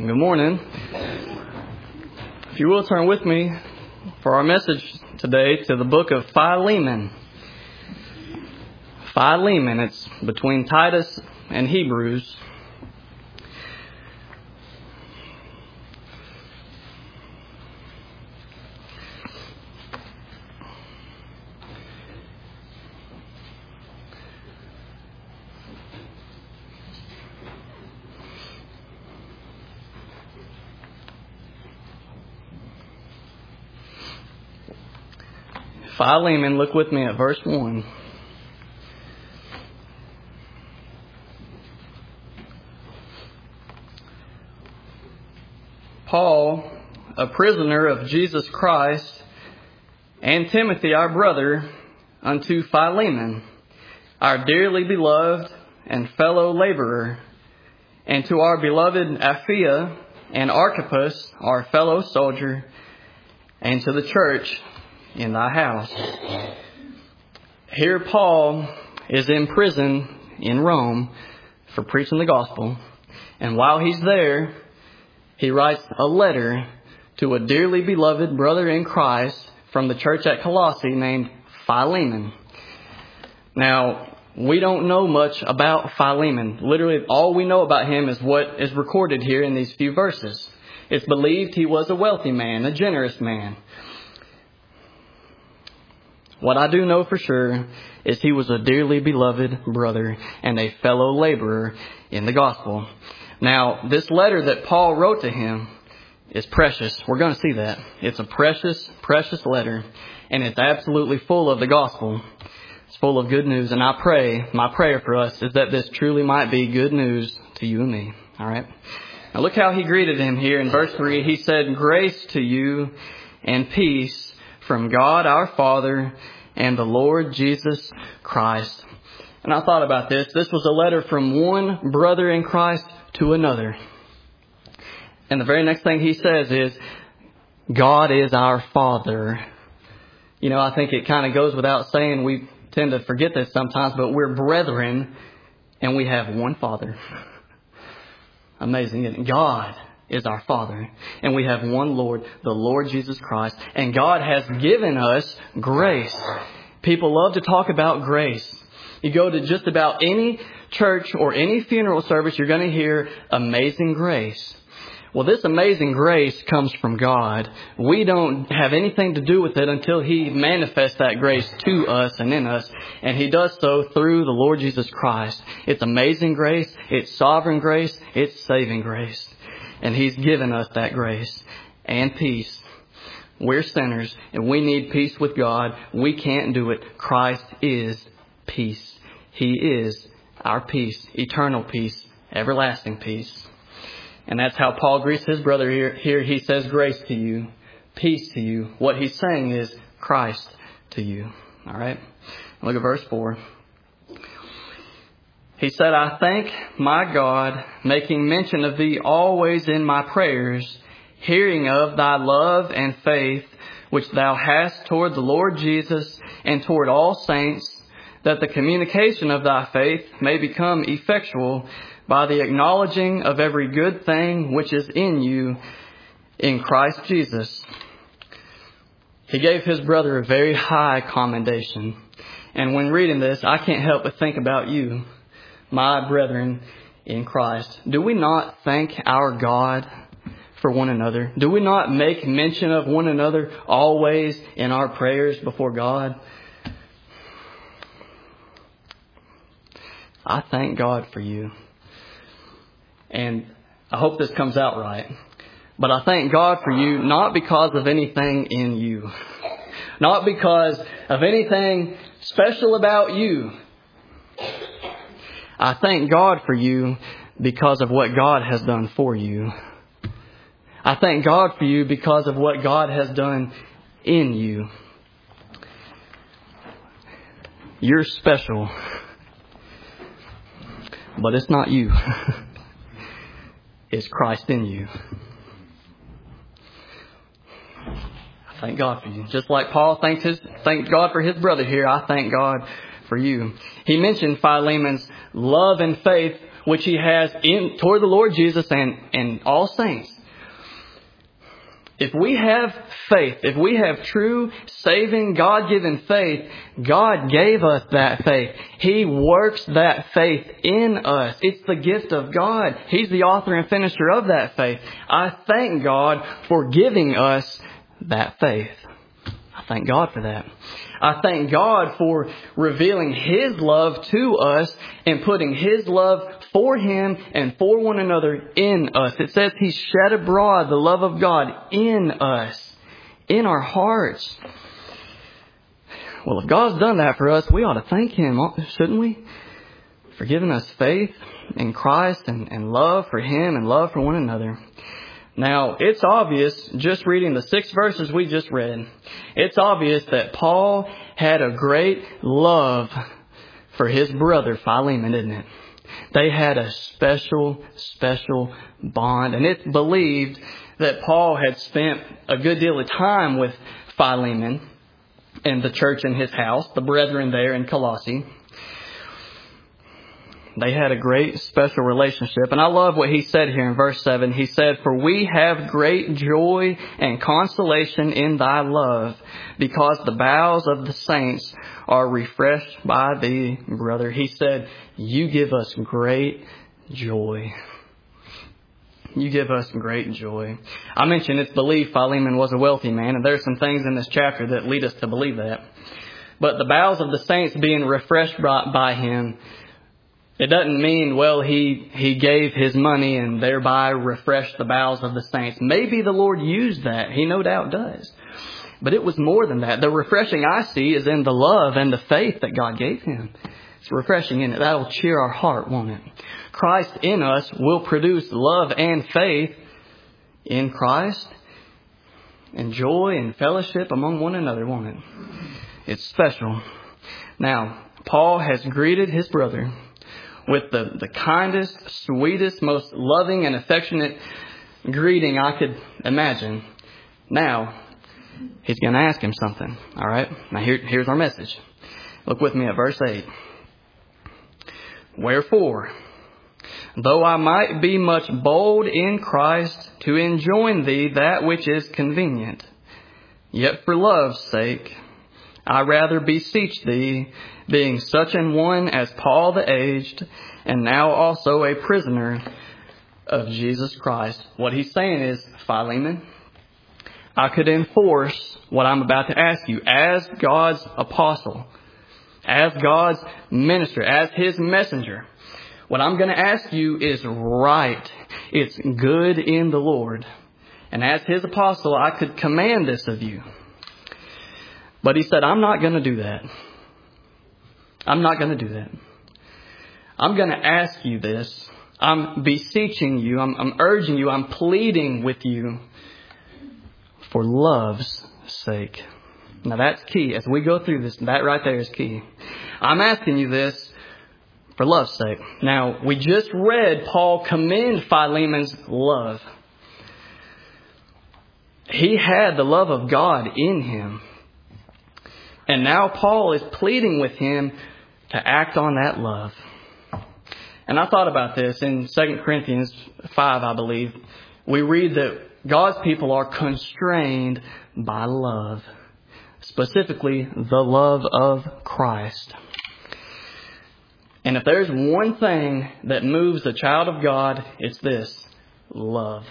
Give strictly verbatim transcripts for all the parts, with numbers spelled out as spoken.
Good morning. If you will turn with me for our message today to the book of Philemon. Philemon, it's between Titus and Hebrews. Philemon, look with me at verse one. Paul, a prisoner of Jesus Christ, and Timothy, our brother, unto Philemon, our dearly beloved and fellow laborer, and to our beloved Apphia and Archippus, our fellow soldier, and to the church in thy house. Here Paul is in prison in Rome for preaching the gospel. And while he's there, he writes a letter to a dearly beloved brother in Christ from the church at Colossae named Philemon. Now, we don't know much about Philemon. Literally, all we know about him is what is recorded here in these few verses. It's believed he was a wealthy man, a generous man. What I do know for sure is he was a dearly beloved brother and a fellow laborer in the gospel. Now, this letter that Paul wrote to him is precious. We're going to see that. It's a precious, precious letter, and it's absolutely full of the gospel. It's full of good news, and I pray, my prayer for us is that this truly might be good news to you and me. All right? Now, look how he greeted him here in verse three. He said, "Grace to you and peace from God our Father and the Lord Jesus Christ." And I thought about this. This was a letter from one brother in Christ to another. And the very next thing he says is, God is our Father. You know, I think it kind of goes without saying. We tend to forget this sometimes, but we're brethren and we have one Father. Amazing, isn't it? God is our Father. And we have one Lord, the Lord Jesus Christ. And God has given us grace. People love to talk about grace. You go to just about any church or any funeral service, you're going to hear amazing grace. Well, this amazing grace comes from God. We don't have anything to do with it until He manifests that grace to us and in us. And He does so through the Lord Jesus Christ. It's amazing grace. It's sovereign grace. It's saving grace. And He's given us that grace and peace. We're sinners and we need peace with God. We can't do it. Christ is peace. He is our peace, eternal peace, everlasting peace. And that's how Paul greets his brother here. Here he says, grace to you, peace to you. What he's saying is Christ to you. All right. Look at verse four. He said, I thank my God, making mention of thee always in my prayers, hearing of thy love and faith, which thou hast toward the Lord Jesus and toward all saints, that the communication of thy faith may become effectual by the acknowledging of every good thing which is in you in Christ Jesus. He gave his brother a very high commendation. And when reading this, I can't help but think about you, my brethren in Christ. Do we not thank our God for one another? Do we not make mention of one another always in our prayers before God? I thank God for you. And I hope this comes out right. But I thank God for you not because of anything in you. Not because of anything special about you. I thank God for you because of what God has done for you. I thank God for you because of what God has done in you. You're special. But it's not you. It's Christ in you. I thank God for you. Just like Paul thanks his, thanks God for his brother here, I thank God for you. He mentioned Philemon's love and faith which he has in toward the Lord Jesus and, and all saints. If we have faith, if we have true, saving, God-given faith, God gave us that faith. He works that faith in us. It's the gift of God. He's the author and finisher of that faith. I thank God for giving us that faith. I thank God for that. I thank God for revealing His love to us and putting His love for Him and for one another in us. It says He shed abroad the love of God in us, in our hearts. Well, if God's done that for us, we ought to thank Him, shouldn't we? For giving us faith in Christ and, and love for Him and love for one another. Now, it's obvious, just reading the six verses we just read, it's obvious that Paul had a great love for his brother Philemon, isn't it? They had a special, special bond. And it's believed that Paul had spent a good deal of time with Philemon and the church in his house, the brethren there in Colossae. They had a great special relationship. And I love what he said here in verse seven. He said, "For we have great joy and consolation in thy love, because the bowels of the saints are refreshed by thee, brother." He said, you give us great joy. You give us great joy. I mentioned it's believed Philemon was a wealthy man, and there's some things in this chapter that lead us to believe that. But the bowels of the saints being refreshed by, by him, it doesn't mean, well, he, he gave his money and thereby refreshed the bowels of the saints. Maybe the Lord used that. He no doubt does. But it was more than that. The refreshing I see is in the love and the faith that God gave him. It's refreshing in it. That'll cheer our heart, won't it? Christ in us will produce love and faith in Christ and joy and fellowship among one another, won't it? It's special. Now, Paul has greeted his brother with the, the kindest, sweetest, most loving and affectionate greeting I could imagine. Now, he's going to ask him something. All right? Now, here, here's our message. Look with me at verse eight. "Wherefore, though I might be much bold in Christ to enjoin thee that which is convenient, yet for love's sake, I rather beseech thee, being such an one as Paul the aged, and now also a prisoner of Jesus Christ." What he's saying is, Philemon, I could enforce what I'm about to ask you as God's apostle, as God's minister, as His messenger. What I'm going to ask you is right. It's good in the Lord. And as His apostle, I could command this of you. But he said, I'm not going to do that. I'm not going to do that. I'm going to ask you this. I'm beseeching you. I'm, I'm urging you. I'm pleading with you for love's sake. Now that's key. As we go through this, that right there is key. I'm asking you this for love's sake. Now, we just read Paul commend Philemon's love. He had the love of God in him. And now Paul is pleading with him to act on that love. And I thought about this in Second Corinthians five, I believe. We read that God's people are constrained by love. Specifically, the love of Christ. And if there's one thing that moves the child of God, it's this: love.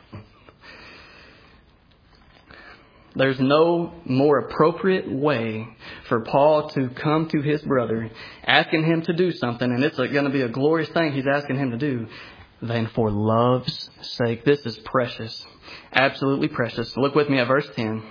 There's no more appropriate way for Paul to come to his brother, asking him to do something, and it's going to be a glorious thing he's asking him to do, than for love's sake. This is precious. Absolutely precious. Look with me at verse ten.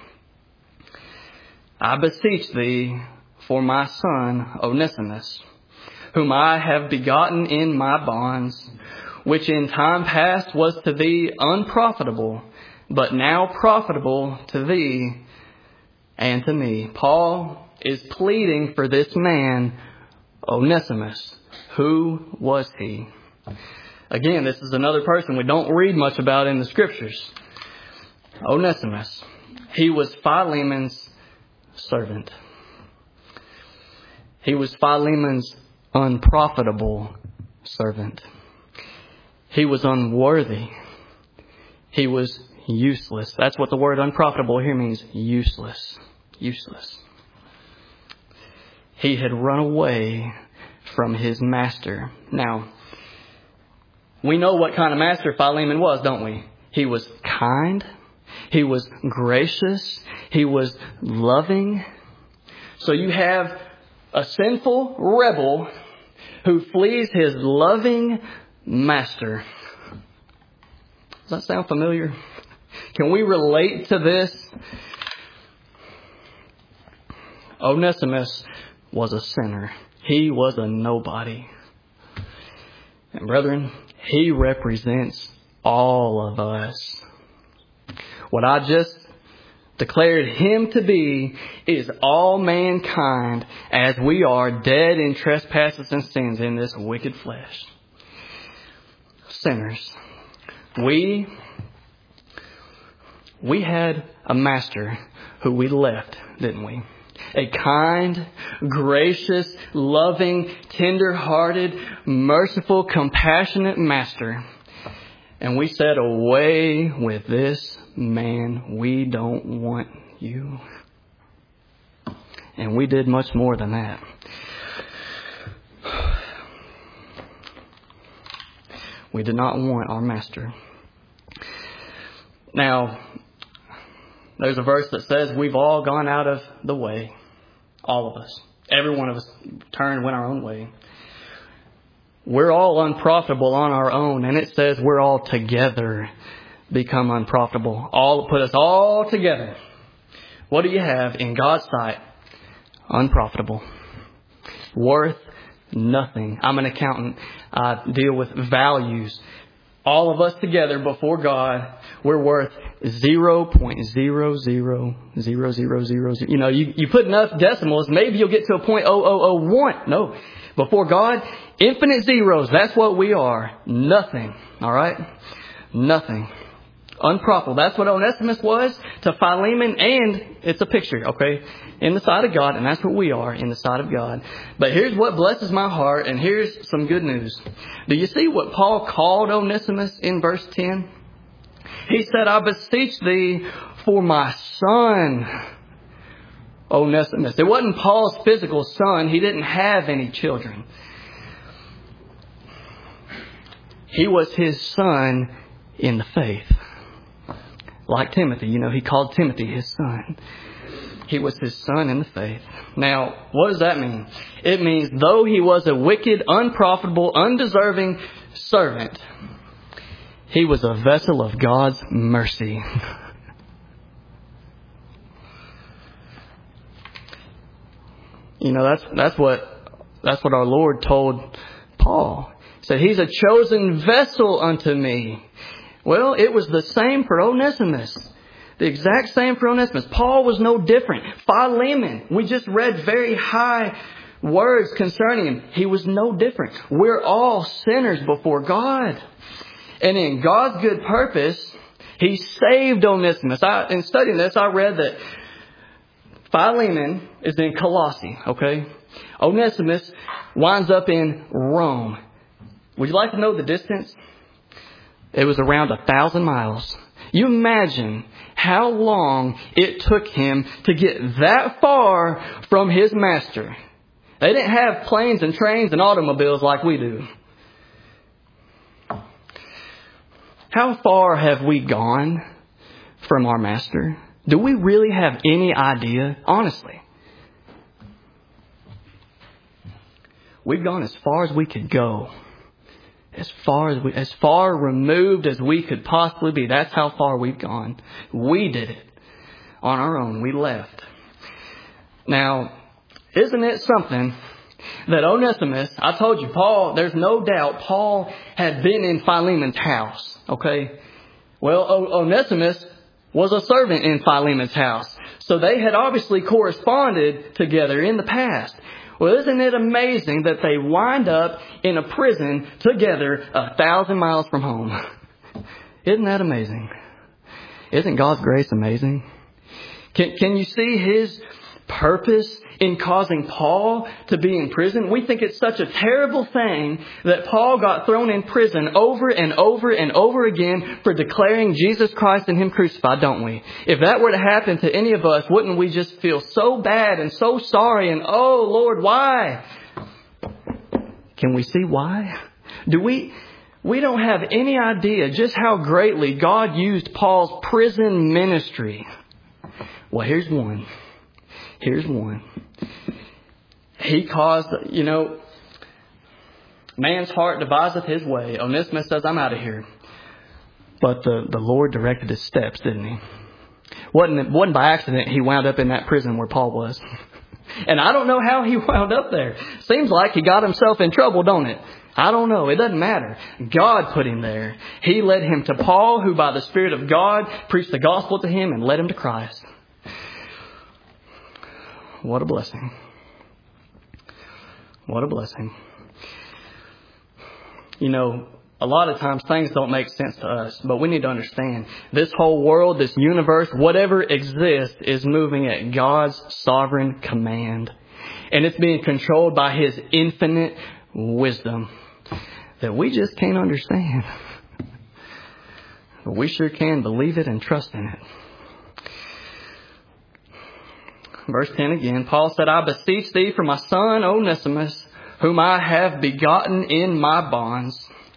"I beseech thee for my son Onesimus, whom I have begotten in my bonds, which in time past was to thee unprofitable, but now profitable to thee and to me." Paul is pleading for this man, Onesimus. Who was he? Again, this is another person we don't read much about in the Scriptures. Onesimus. He was Philemon's servant. He was Philemon's unprofitable servant. He was unworthy. He was useless. That's what the word unprofitable here means. Useless. Useless. He had run away from his master. Now, we know what kind of master Philemon was, don't we? He was kind. He was gracious. He was loving. So you have a sinful rebel who flees his loving master. Does that sound familiar? Can we relate to this? Onesimus was a sinner. He was a nobody. And brethren, he represents all of us. What I just declared him to be is all mankind as we are dead in trespasses and sins in this wicked flesh. Sinners. We, we had a master who we left, didn't we? A kind, gracious, loving, tender-hearted, merciful, compassionate master. And we said, away with this man. We don't want you. And we did much more than that. We did not want our master. Now, there's a verse that says we've all gone out of the way. All of us. Every one of us turned, went our own way. We're all unprofitable on our own. And it says we're all together become unprofitable. All put us all together. What do you have in God's sight? Unprofitable. Worth nothing. I'm an accountant. I deal with values. All of us together before God, we're worth zero point zero zero zero zero zero zero. You know, you, you put enough decimals, maybe you'll get to a point oh oh oh one. No. Before God, infinite zeros. That's what we are. Nothing. All right? Nothing. Unprofitable. That's what Onesimus was to Philemon, and it's a picture, okay, in the sight of God, and that's what we are in the sight of God. But here's what blesses my heart, and here's some good news. Do you see what Paul called Onesimus in verse ten? He said, I beseech thee for my son, Onesimus. It wasn't Paul's physical son. He didn't have any children. He was his son in the faith. Like Timothy, you know, he called Timothy his son. He was his son in the faith. Now, what does that mean? It means though he was a wicked, unprofitable, undeserving servant, he was a vessel of God's mercy. You know, that's that's what that's what our Lord told Paul. He said, he's a chosen vessel unto me. Well, it was the same for Onesimus. The exact same for Onesimus. Paul was no different. Philemon, we just read very high words concerning him. He was no different. We're all sinners before God. And in God's good purpose, He saved Onesimus. I, in studying this, I read that Philemon is in Colossae, okay? Onesimus winds up in Rome. Would you like to know the distance? It was around a thousand miles. You imagine how long it took him to get that far from his master. They didn't have planes and trains and automobiles like we do. How far have we gone from our master? Do we really have any idea? Honestly. We've gone as far as we could go. As far as we, as far removed as we could possibly be. That's how far we've gone. We did it on our own. We left. Now, isn't it something that Onesimus, I told you, Paul, there's no doubt Paul had been in Philemon's house. Okay? Well, o- Onesimus was a servant in Philemon's house. So they had obviously corresponded together in the past. Well, isn't it amazing that they wind up in a prison together a thousand miles from home? Isn't that amazing? Isn't God's grace amazing? Can, can you see His purpose in causing Paul to be in prison? We think it's such a terrible thing that Paul got thrown in prison over and over and over again for declaring Jesus Christ and Him crucified, don't we? If that were to happen to any of us, wouldn't we just feel so bad and so sorry and, oh Lord, why? Can we see why? Do we... We don't have any idea just how greatly God used Paul's prison ministry. Well, here's one. Here's one. He caused, you know, man's heart deviseth his way. Onesimus says, I'm out of here. But the, the Lord directed his steps, didn't He? Wasn't, wasn't by accident he wound up in that prison where Paul was. And I don't know how he wound up there. Seems like he got himself in trouble, don't it? I don't know. It doesn't matter. God put him there. He led him to Paul, who by the Spirit of God preached the gospel to him and led him to Christ. What a blessing. What a blessing. You know, a lot of times things don't make sense to us, but we need to understand this whole world, this universe, whatever exists is moving at God's sovereign command. And it's being controlled by His infinite wisdom that we just can't understand. But we sure can believe it and trust in it. Verse ten again, Paul said, I beseech thee for my son Onesimus, whom I have begotten in my bonds.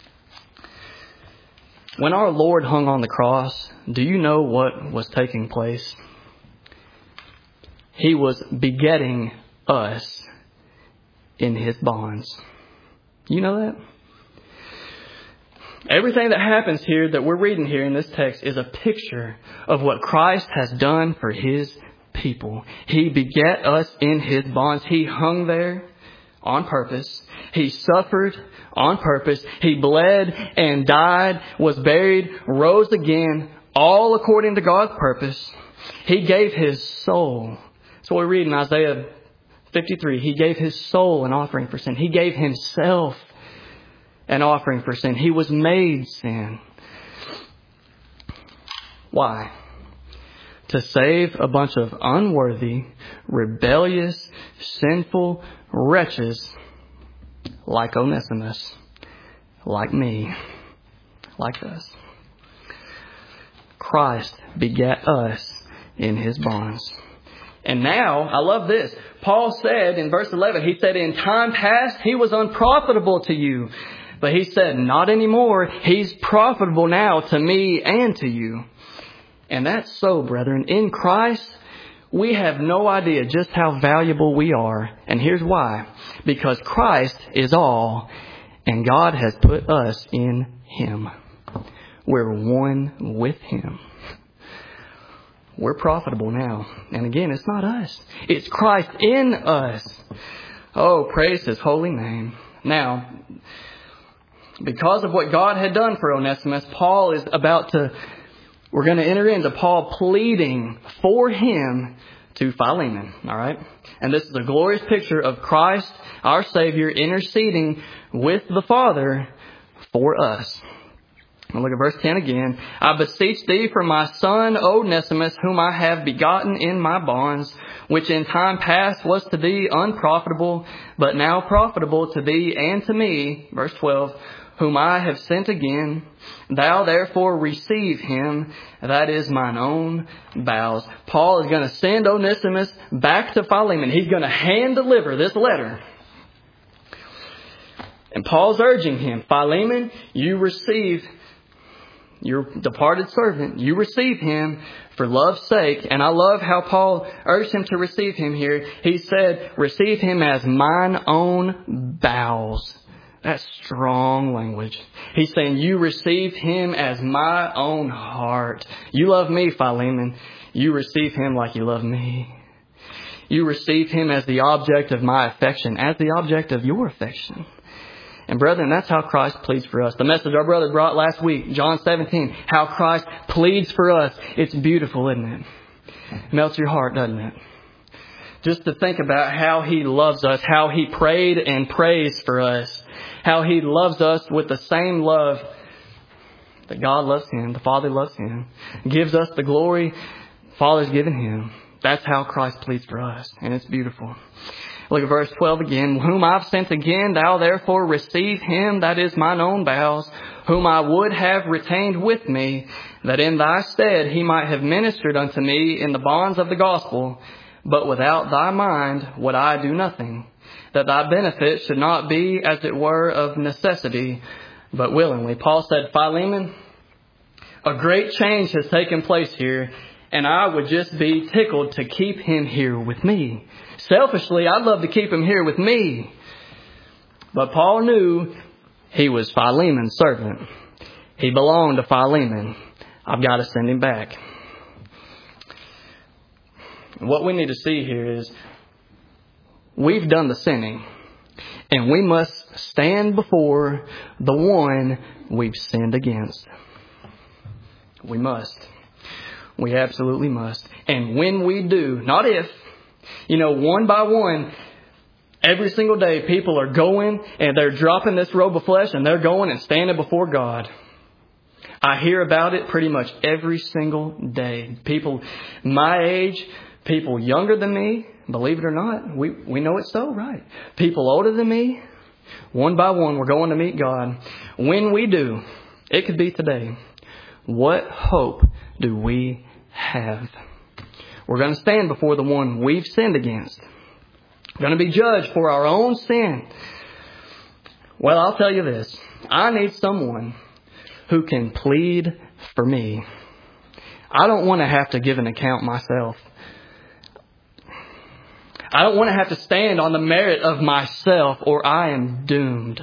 When our Lord hung on the cross, do you know what was taking place? He was begetting us in His bonds. You know that? Everything that happens here that we're reading here in this text is a picture of what Christ has done for His people. He begat us in His bonds. He hung there on purpose. He suffered on purpose. He bled and died, was buried, rose again, all according to God's purpose. He gave His soul. That's what we read in Isaiah fifty-three. He gave His soul an offering for sin. He gave Himself an offering for sin. He was made sin. Why? To save a bunch of unworthy, rebellious, sinful wretches like Onesimus, like me, like us. Christ begat us in His bonds. And now, I love this. Paul said in verse eleven, he said, in time past, he was unprofitable to you. But he said, not anymore. He's profitable now to me and to you. And that's so, brethren. In Christ, we have no idea just how valuable we are. And here's why. Because Christ is all, and God has put us in Him. We're one with Him. We're profitable now. And again, it's not us. It's Christ in us. Oh, praise His holy name. Now, because of what God had done for Onesimus, Paul is about to, we're going to enter into Paul pleading for him to Philemon. All right. And this is a glorious picture of Christ, our Savior, interceding with the Father for us. And look at verse ten again. I beseech thee for my son Onesimus, whom I have begotten in my bonds, which in time past was to thee unprofitable, but now profitable to thee and to me. Verse twelve. Whom I have sent again. Thou therefore receive him. That is mine own bowels. Paul is going to send Onesimus back to Philemon. He's going to hand deliver this letter. And Paul's urging him, Philemon, you receive your departed servant. You receive him for love's sake. And I love how Paul urged him to receive him here. He said, receive him as mine own bowels. That's strong language. He's saying, you receive him as my own heart. You love me, Philemon. You receive him like you love me. You receive him as the object of my affection, as the object of your affection. And brethren, that's how Christ pleads for us. The message our brother brought last week, John seventeen, how Christ pleads for us. It's beautiful, isn't it? It melts your heart, doesn't it? Just to think about how He loves us, how He prayed and prays for us, how He loves us with the same love that God loves Him, the Father loves Him, gives us the glory Father's given Him. That's how Christ pleads for us. And it's beautiful. Look at verse twelve again. Whom I've sent again, thou therefore receive him, that is mine own bowels, whom I would have retained with me, that in thy stead he might have ministered unto me in the bonds of the gospel. But without thy mind would I do nothing, that thy benefit should not be as it were of necessity, but willingly. Paul said, Philemon, a great change has taken place here, and I would just be tickled to keep him here with me. Selfishly, I'd love to keep him here with me. But Paul knew he was Philemon's servant. He belonged to Philemon. I've got to send him back. What we need to see here is we've done the sinning, and we must stand before the one we've sinned against. We must. We absolutely must. And when we do, not if, you know, one by one, every single day people are going and they're dropping this robe of flesh and they're going and standing before God. I hear about it pretty much every single day. People my age, people younger than me, believe it or not, we, we know it's so, right? People older than me, one by one, we're going to meet God. When we do, it could be today, what hope do we have? We're going to stand before the one we've sinned against. We're going to be judged for our own sin. Well, I'll tell you this. I need someone who can plead for me. I don't want to have to give an account myself. I don't want to have to stand on the merit of myself, or I am doomed.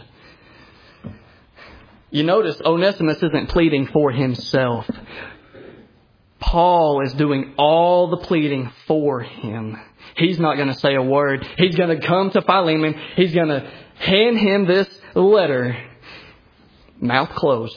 You notice Onesimus isn't pleading for himself. Paul is doing all the pleading for him. He's not going to say a word. He's going to come to Philemon. He's going to hand him this letter, mouth closed.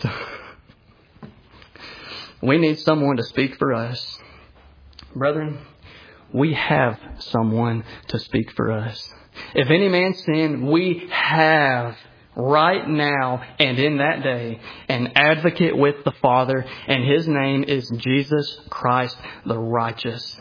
We need someone to speak for us. Brethren, we have someone to speak for us. If any man sin, we have right now and in that day an advocate with the Father, and his name is Jesus Christ the righteous.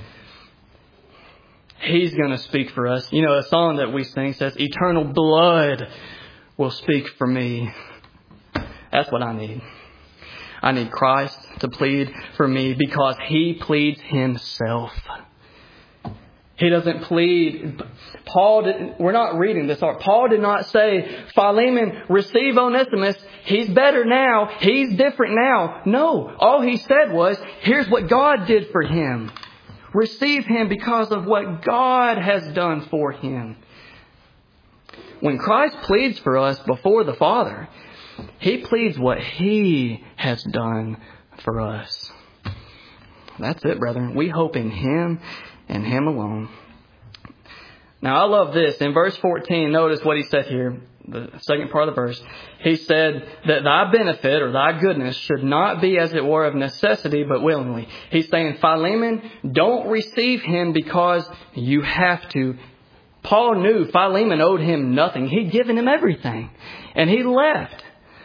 He's going to speak for us. You know, a song that we sing says, eternal blood will speak for me. That's what I need. I need Christ to plead for me because he pleads himself. He doesn't plead. Paul didn't, we're not reading this. Paul did not say, Philemon, receive Onesimus. He's better now. He's different now. No. All he said was, here's what God did for him. Receive him because of what God has done for him. When Christ pleads for us before the Father, he pleads what he has done for us. That's it, brethren. We hope in him and him alone. Now, I love this. In verse fourteen, notice what he said here, the second part of the verse. He said that thy benefit or thy goodness should not be as it were of necessity, but willingly. He's saying, Philemon, don't receive him because you have to. Paul knew Philemon owed him nothing. He'd given him everything, and he left.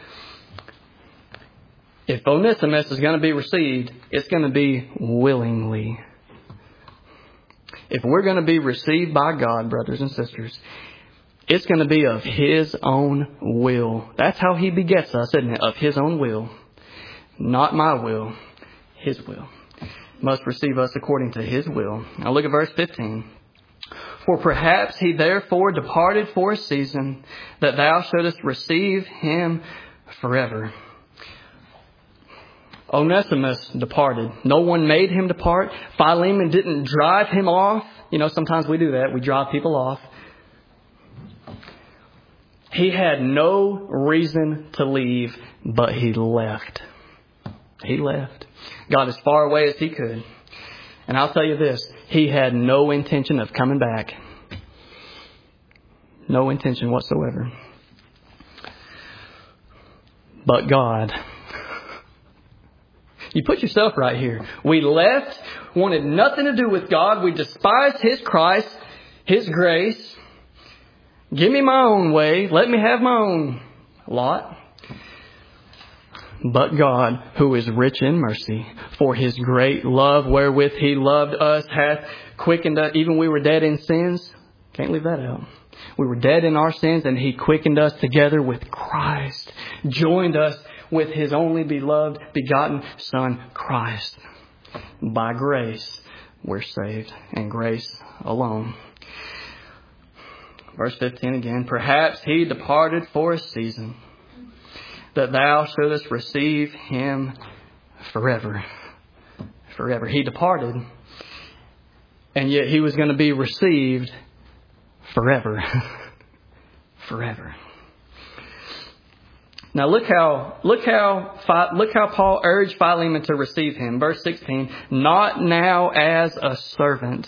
If Onesimus is going to be received, it's going to be willingly. If we're going to be received by God, brothers and sisters, it's going to be of his own will. That's how he begets us, isn't it? Of his own will. Not my will. His will. Must receive us according to his will. Now look at verse fifteen. For perhaps he therefore departed for a season, that thou shouldest receive him forever. Onesimus departed. No one made him depart. Philemon didn't drive him off. You know, sometimes we do that. We drive people off. He had no reason to leave, but he left. He left. Got as far away as he could. And I'll tell you this, he had no intention of coming back. No intention whatsoever. But God. You put yourself right here. We left, wanted nothing to do with God. We despised his Christ, his grace. Give me my own way. Let me have my own lot. But God, who is rich in mercy, for his great love wherewith he loved us, hath quickened us, even we were dead in sins. Can't leave that out. We were dead in our sins, and he quickened us together with Christ, joined us with his only beloved, begotten Son, Christ. By grace, we're saved, and grace alone. Verse fifteen again. Perhaps he departed for a season, that thou shouldest receive him forever. Forever. He departed, and yet he was going to be received forever. Forever. Now look how look how look how Paul urged Philemon to receive him. Verse sixteen. Not now as a servant,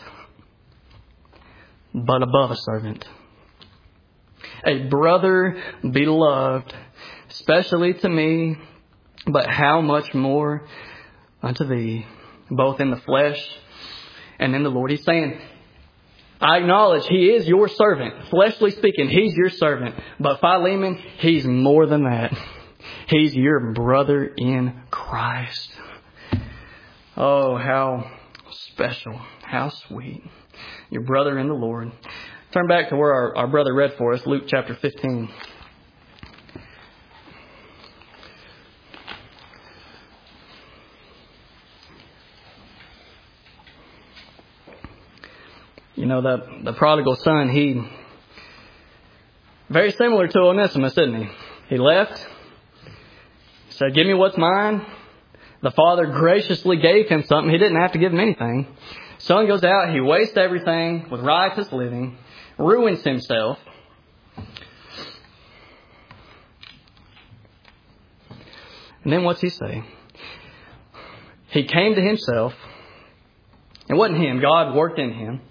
but above a servant, a brother beloved, especially to me, but how much more unto thee, both in the flesh and in the Lord. He's saying, I acknowledge he is your servant. Fleshly speaking, he's your servant. But Philemon, he's more than that. He's your brother in Christ. Oh, how special. How sweet. Your brother in the Lord. Turn back to where our, our brother read for us, Luke chapter fifteen. You know, the, the prodigal son, he, very similar to Onesimus, isn't he? He left, said, give me what's mine. The father graciously gave him something. He didn't have to give him anything. Son goes out, he wastes everything with riotous living, ruins himself. And then what's he say? He came to himself. It wasn't him. God worked in him.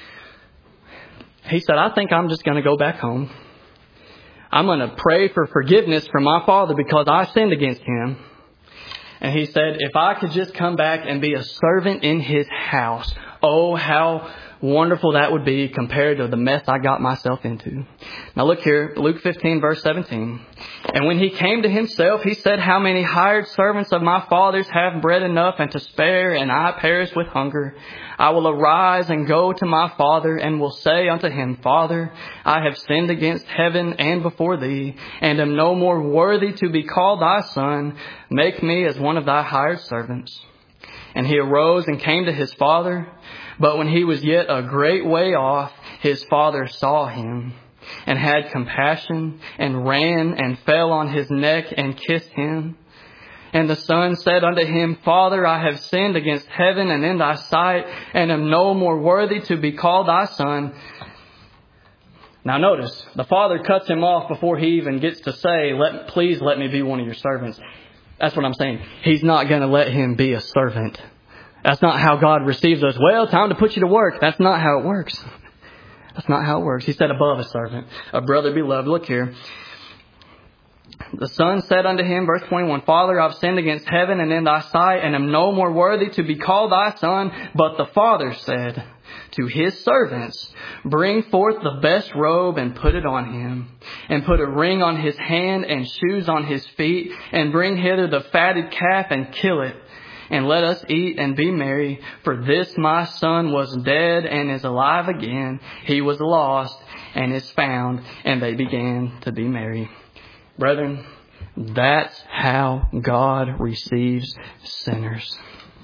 He said, I think I'm just going to go back home. I'm going to pray for forgiveness from my father because I sinned against him. And he said, if I could just come back and be a servant in his house, oh, how wonderful that would be compared to the mess I got myself into. Now look here, Luke fifteen, verse seventeen. And when he came to himself, he said, how many hired servants of my father's have bread enough and to spare, and I perish with hunger? I will arise and go to my father, and will say unto him, Father, I have sinned against heaven and before thee, and am no more worthy to be called thy son. Make me as one of thy hired servants. And he arose and came to his father. But when he was yet a great way off, his father saw him, and had compassion, and ran and fell on his neck and kissed him. And the son said unto him, Father, I have sinned against heaven and in thy sight, and am no more worthy to be called thy son. Now notice, the father cuts him off before he even gets to say, "Let please let me be one of your servants." That's what I'm saying. He's not going to let him be a servant. That's not how God receives us. Well, time to put you to work. That's not how it works. That's not how it works. He said above a servant, a brother beloved. Look here. The son said unto him, verse twenty-one, Father, I have sinned against heaven and in thy sight, and am no more worthy to be called thy son. But the father said to his servants, Bring forth the best robe and put it on him, and put a ring on his hand and shoes on his feet, and bring hither the fatted calf and kill it. And let us eat and be merry, for this my son was dead and is alive again. He was lost and is found. And they began to be merry. Brethren, that's how God receives sinners.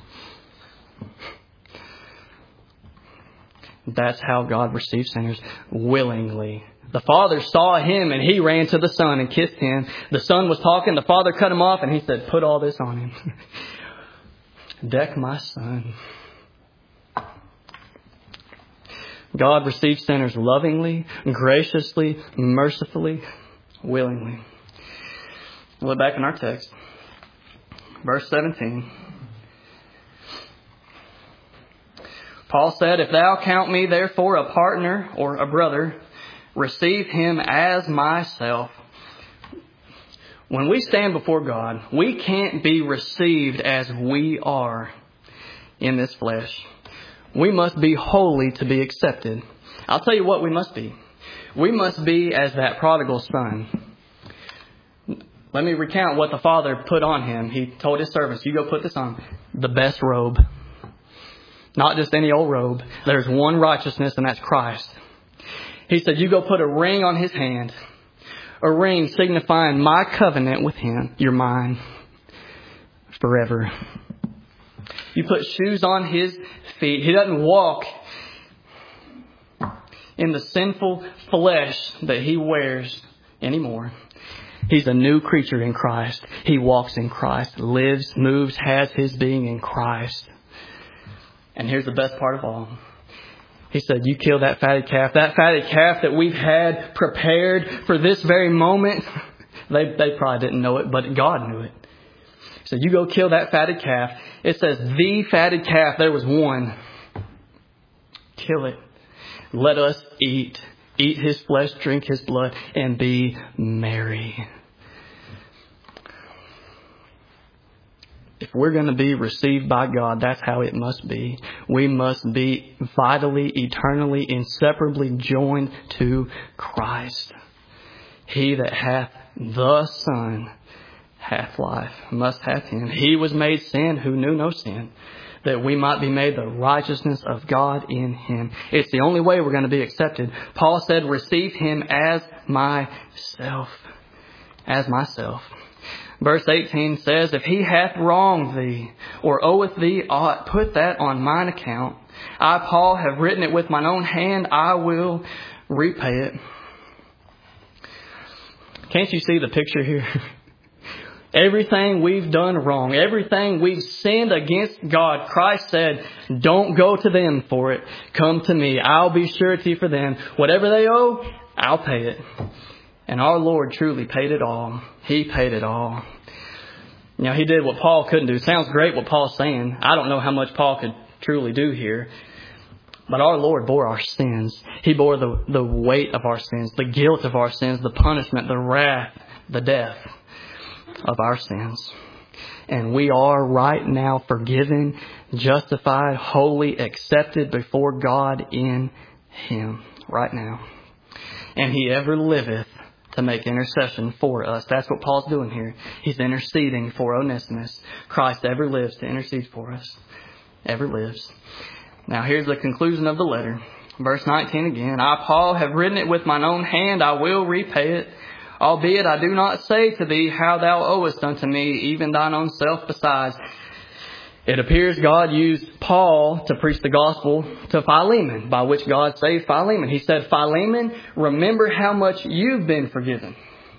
That's how God receives sinners, willingly. The father saw him and he ran to the son and kissed him. The son was talking. The father cut him off and he said, put all this on him. Deck my son. God receives sinners lovingly, graciously, mercifully, willingly. Look back in our text. Verse seventeen. Paul said, If thou count me therefore a partner or a brother, receive him as myself. When we stand before God, we can't be received as we are in this flesh. We must be holy to be accepted. I'll tell you what we must be. We must be as that prodigal son. Let me recount what the Father put on him. He told his servants, you go put this on. The best robe. Not just any old robe. There's one righteousness, and that's Christ. He said, you go put a ring on his hand. A ring signifying my covenant with him. You're mine forever. You put shoes on his feet. He doesn't walk in the sinful flesh that he wears anymore. He's a new creature in Christ. He walks in Christ, lives, moves, has his being in Christ. And here's the best part of all. He said, you kill that fatted calf. That fatted calf that we've had prepared for this very moment. They, they probably didn't know it, but God knew it. He said, you go kill that fatted calf. It says the fatted calf. There was one. Kill it. Let us eat. Eat his flesh, drink his blood, and be merry. If we're going to be received by God, that's how it must be. We must be vitally, eternally, inseparably joined to Christ. He that hath the Son hath life, must have him. He was made sin who knew no sin, that we might be made the righteousness of God in him. It's the only way we're going to be accepted. Paul said, receive him as myself. As myself. Verse eighteen says, if he hath wronged thee, or oweth thee aught, put that on mine account. I, Paul, have written it with mine own hand. I will repay it. Can't you see the picture here? Everything we've done wrong, everything we've sinned against God, Christ said, don't go to them for it. Come to me. I'll be surety for them. Whatever they owe, I'll pay it. And our Lord truly paid it all. He paid it all. You know, he did what Paul couldn't do. Sounds great what Paul's saying. I don't know how much Paul could truly do here. But our Lord bore our sins. He bore the, the weight of our sins, the guilt of our sins, the punishment, the wrath, the death of our sins. And we are right now forgiven, justified, holy, accepted before God in him. Right now. And he ever liveth to make intercession for us. That's what Paul's doing here. He's interceding for Onesimus. Christ ever lives to intercede for us. Ever lives. Now here's the conclusion of the letter. Verse nineteen again. I, Paul, have written it with mine own hand. I will repay it. Albeit I do not say to thee how thou owest unto me, even thine own self besides. It appears God used Paul to preach the gospel to Philemon, by which God saved Philemon. He said, Philemon, remember how much you've been forgiven.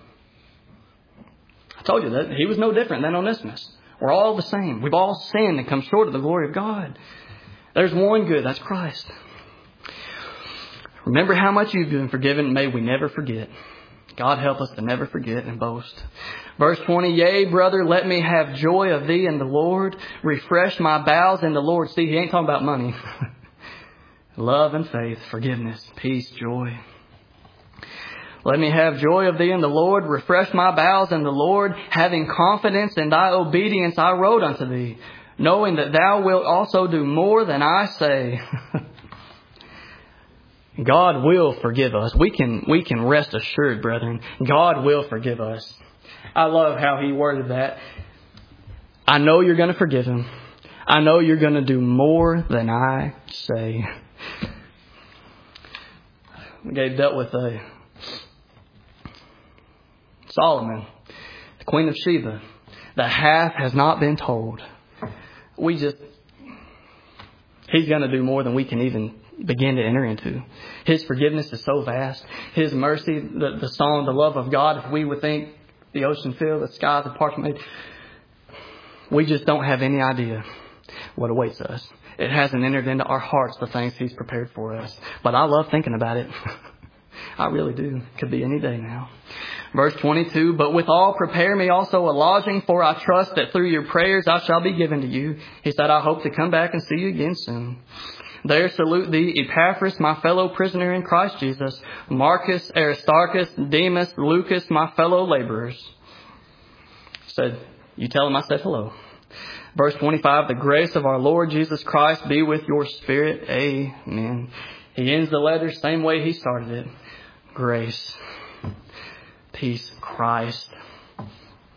I told you that he was no different than Onesimus. We're all the same. We've all sinned and come short of the glory of God. There's one good, that's Christ. Remember how much you've been forgiven. May we never forget. God help us to never forget and boast. Verse twenty, yea, brother, let me have joy of thee in the Lord. Refresh my bowels in the Lord. See, he ain't talking about money. Love and faith, forgiveness, peace, joy. Let me have joy of thee in the Lord. Refresh my bowels in the Lord. Having confidence in thy obedience, I wrote unto thee, knowing that thou wilt also do more than I say. God will forgive us. We can we can rest assured, brethren. God will forgive us. I love how he worded that. I know you're going to forgive him. I know you're going to do more than I say. Okay, dealt with a Solomon, the Queen of Sheba. The half has not been told. We just, he's going to do more than we can even begin to enter into. His forgiveness is so vast. His mercy, the, the song, the love of God, if we would think the ocean filled, the sky, the parchment made, we just don't have any idea what awaits us. It hasn't entered into our hearts the things he's prepared for us. But I love thinking about it. I really do. Could be any day now. Verse twenty-two, but withal prepare me also a lodging, for I trust that through your prayers I shall be given to you. He said, I hope to come back and see you again soon. There salute thee, Epaphras, my fellow prisoner in Christ Jesus, Marcus, Aristarchus, Demas, Lucas, my fellow laborers. He said, you tell him I said hello. Verse twenty-five, the grace of our Lord Jesus Christ be with your spirit. Amen. He ends the letter same way he started it. Grace, peace, Christ,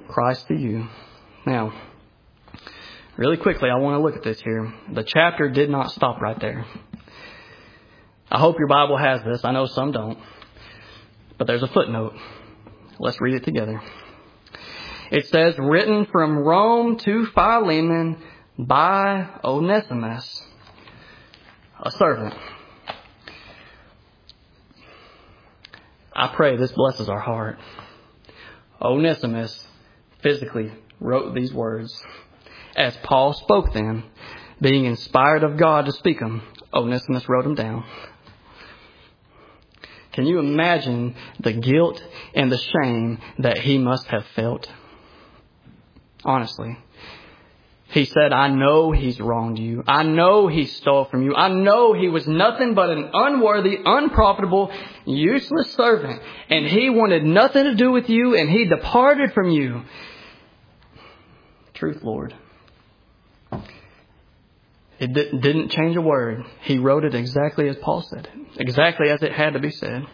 Christ to you. Now, really quickly, I want to look at this here. The chapter did not stop right there. I hope your Bible has this. I know some don't. But there's a footnote. Let's read it together. It says, written from Rome to Philemon by Onesimus, a servant. I pray this blesses our heart. Onesimus physically wrote these words. As Paul spoke them, being inspired of God to speak them, Onesimus wrote them down. Can you imagine the guilt and the shame that he must have felt? Honestly. He said, I know he's wronged you. I know he stole from you. I know he was nothing but an unworthy, unprofitable, useless servant. And he wanted nothing to do with you, and he departed from you. Truth, Lord. It didn't change a word. He wrote it exactly as Paul said it. Exactly as it had to be said.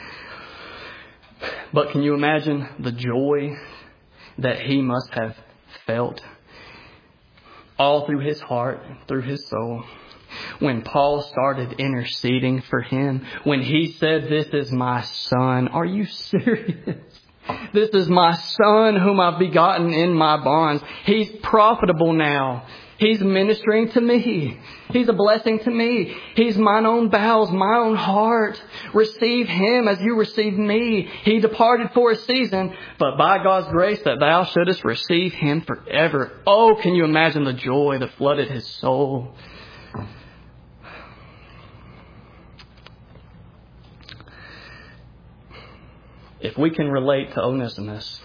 But can you imagine the joy that he must have felt all through his heart, through his soul, when Paul started interceding for him, when he said, this is my son. Are you serious? This is my son whom I've begotten in my bonds. He's profitable now. He's ministering to me. He's a blessing to me. He's mine own bowels, my own heart. Receive him as you receive me. He departed for a season, but by God's grace that thou shouldest receive him forever. Oh, can you imagine the joy that flooded his soul? If we can relate to Onesimus,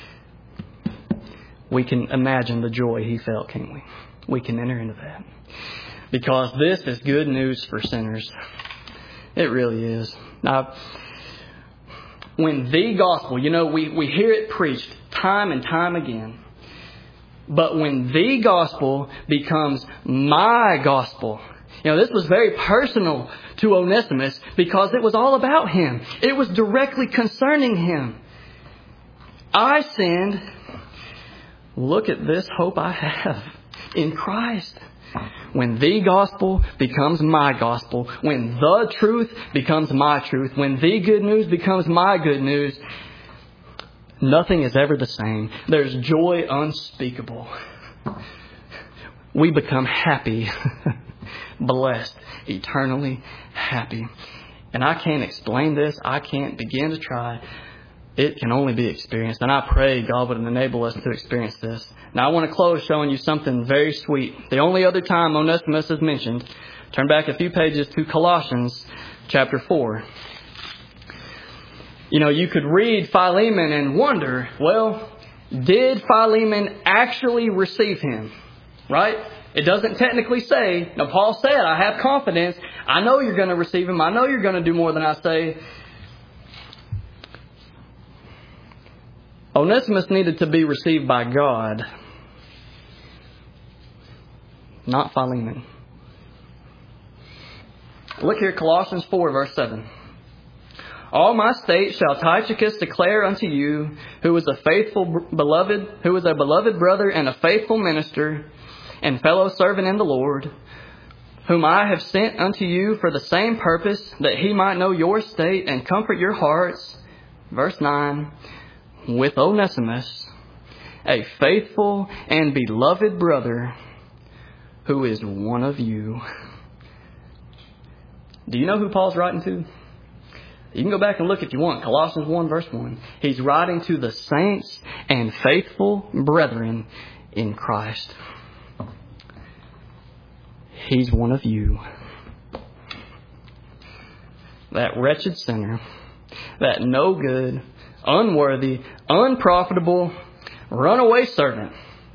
we can imagine the joy he felt, can't we? We can enter into that. Because this is good news for sinners. It really is. Now, when the gospel, you know, we, we hear it preached time and time again. But when the gospel becomes my gospel, you know, this was very personal to Onesimus because it was all about him. It was directly concerning him. I sinned. Look at this hope I have in Christ. When the gospel becomes my gospel, when the truth becomes my truth, when the good news becomes my good news, nothing is ever the same. There's joy unspeakable. We become happy, blessed, eternally happy. And I can't explain this. I can't begin to try. It can only be experienced. And I pray God would enable us to experience this. Now I want to close showing you something very sweet. The only other time Onesimus is mentioned, turn back a few pages to Colossians chapter four. You know, you could read Philemon and wonder, well, did Philemon actually receive him? Right? It doesn't technically say. Now Paul said, I have confidence. I know you're going to receive him. I know you're going to do more than I say. Onesimus needed to be received by God, not Philemon. Look here, Colossians four, verse seven. All my state shall Tychicus declare unto you, who is a faithful beloved, who is a beloved brother and a faithful minister and fellow servant in the Lord, whom I have sent unto you for the same purpose, that he might know your state and comfort your hearts. Verse nine. With Onesimus, a faithful and beloved brother, who is one of you. Do you know who Paul's writing to? You can go back and look if you want. Colossians one, verse one. He's writing to the saints and faithful brethren in Christ. He's one of you. That wretched sinner, that no good, unworthy, unprofitable, runaway servant.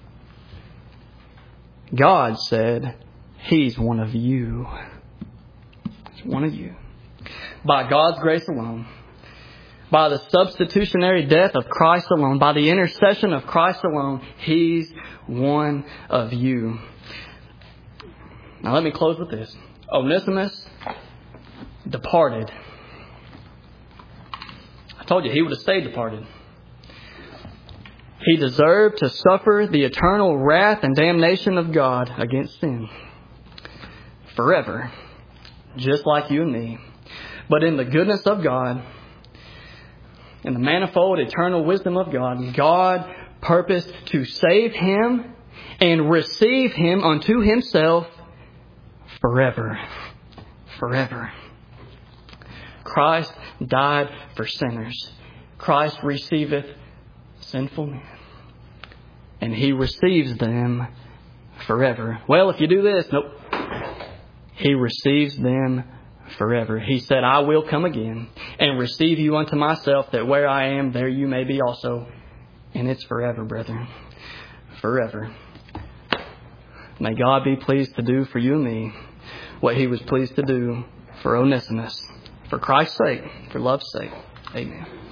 God said, he's one of you. He's one of you. By God's grace alone, by the substitutionary death of Christ alone, by the intercession of Christ alone, he's one of you. Now let me close with this. Onesimus departed. I told you he would have stayed departed. He deserved to suffer the eternal wrath and damnation of God against sin. Forever. Just like you and me. But in the goodness of God, in the manifold eternal wisdom of God, God purposed to save him and receive him unto himself forever. Forever. Christ died for sinners. Christ receiveth sinful men. And he receives them forever. Well, if you do this, nope. He receives them forever. He said, I will come again and receive you unto myself, that where I am, there you may be also. And it's forever, brethren. Forever. May God be pleased to do for you and me what he was pleased to do for Onesimus. For Christ's sake, for love's sake. Amen.